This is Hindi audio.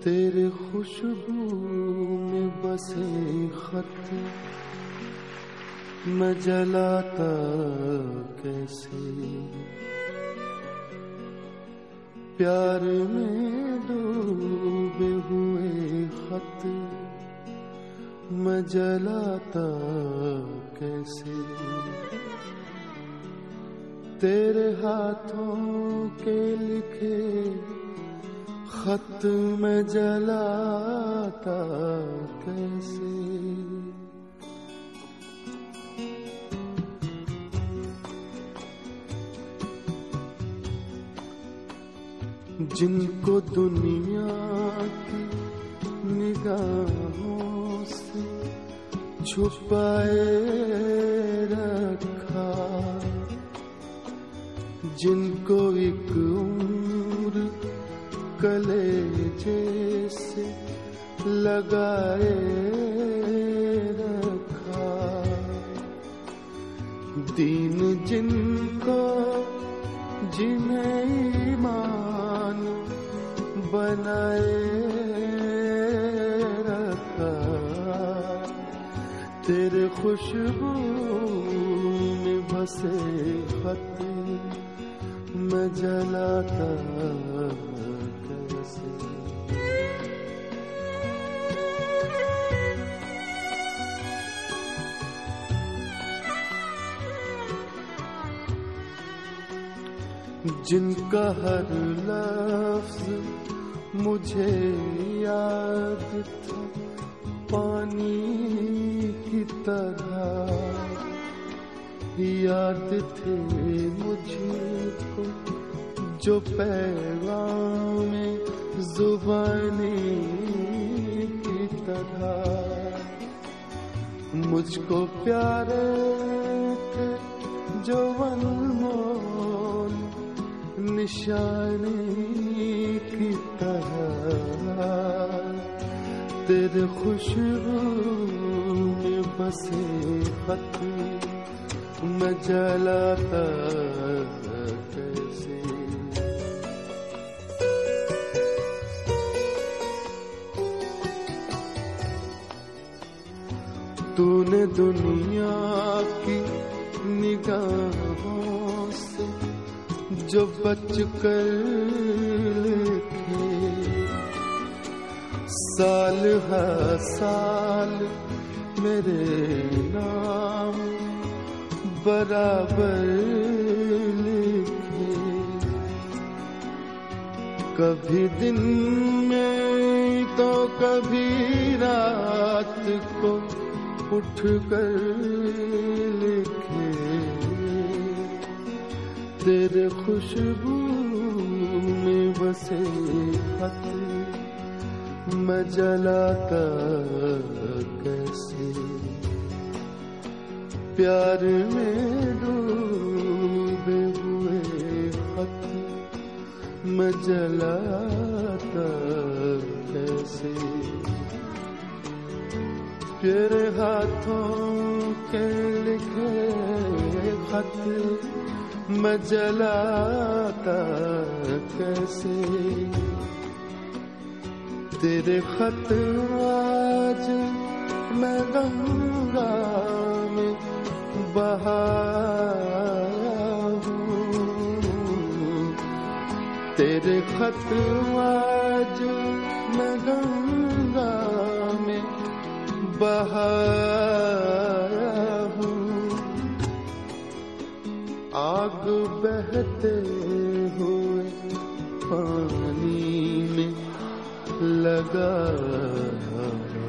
तेरे खुशबू में बसे खत मैं जलाता कैसे, प्यार में डूबे हुए खत मैं जलाता कैसे, तेरे हाथों के लिखे खत मैं जलाता कैसे। जिनको दुनिया की निगाहों से छुपाए रखा, जिनको एक उम्र कलेजे से लगाए रखा, दीन जिनको जिन्हें ईमान बनाए रखा, तेरे खुशबू में बसे खत मैं जलाता कैसे। जिनका हर लफ्ज मुझे याद था पानी की तरह, याद थे मुझको जो पैगाम जुबानी की तरह, मुझको प्यारे थे जो अनमोल निशानी की तरह, तेरे खुशबू में बसे खत मैं जलाता कैसे। तूने दुनिया की निगाहों से जो बच कर लिखे, साल हर साल मेरे नाम बराबर लिखे, कभी दिन में तो कभी रात को उठ कर लिखे, तेरे खुशबू में बसे खत मैं जलाता कैसे, प्यार में डूबे हुए खत मैं जलाता कैसे, तेरे हाथों के लिखे खत मैं जलाता कैसे, तेरे खत आज मैं गंगा में बहाया हूँ, तेरे खत आज मैं गंगा में बहाया हूँ, आग बहते हुए पानी में लगा